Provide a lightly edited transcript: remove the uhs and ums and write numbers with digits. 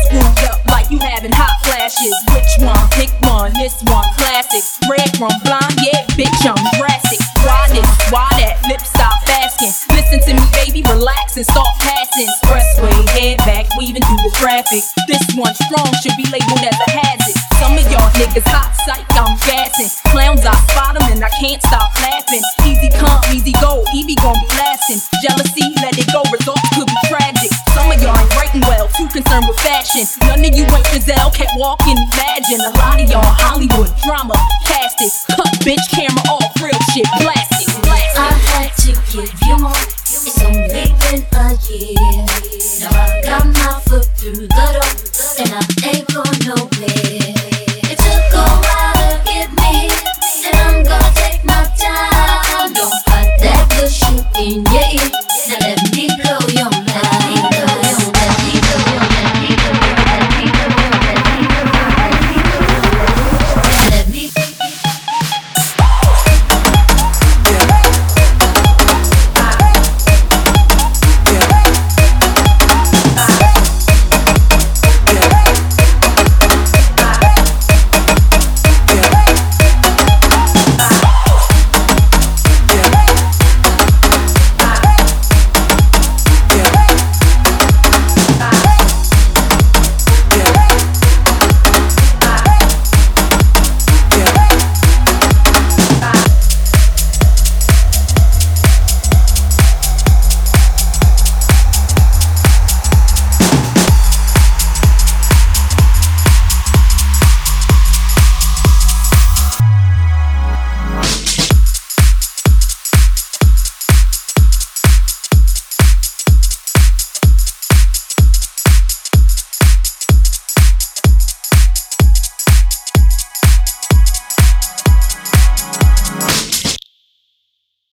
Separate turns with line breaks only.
Screwed up like you having hot flashes. Which one? Pick one. This one classic. Red from blind, yeah, bitch, I'm drastic. Why this? Why that? Lips stop asking. Listen to me, baby, relax and start passing. Expressway, head back, weaving through the traffic. This one strong should be labeled as a hazard. Some of y'all niggas hot psych, I'm gassing. Clowns, I spot them and I can't stop laughing. Easy come, easy go, Evie gon' be lasting. Jealousy, let it go, results could be tragic. Some of y'all ain't writing well, too concerned with fashion. None of you ain't Giselle, can't walk and imagine. A lot of y'all Hollywood drama, cast it. Cut bitch camera off, real shit, blast it.
I had to give you more, it's only been a year. Now I got my foot through the door, and I ain't